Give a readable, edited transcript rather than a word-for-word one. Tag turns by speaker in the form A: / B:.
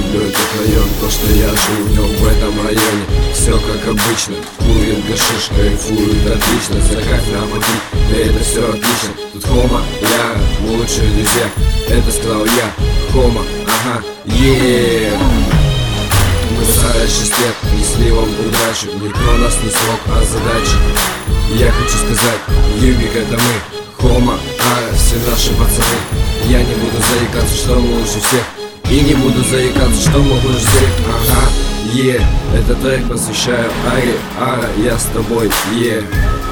A: люблю этот район, то, что я живу в нем, в этом районе. Все как обычно, курит гашиш, кайфует отлично. Закат на води, да это все отлично. Тут Хома, Яра, мы лучшие друзья. Это сказал я, Хома, ага, Мы 46 лет несли вам удачу, никто нас не смог озадачить. Я хочу сказать, Юбик это мы, Хома, Ара, все наши пацаны. Я не буду заикаться, что мы лучше всех, и не буду заикаться, что мы хуже всех. Ага, этот трек посвящаю Аре, Ара, я с тобой,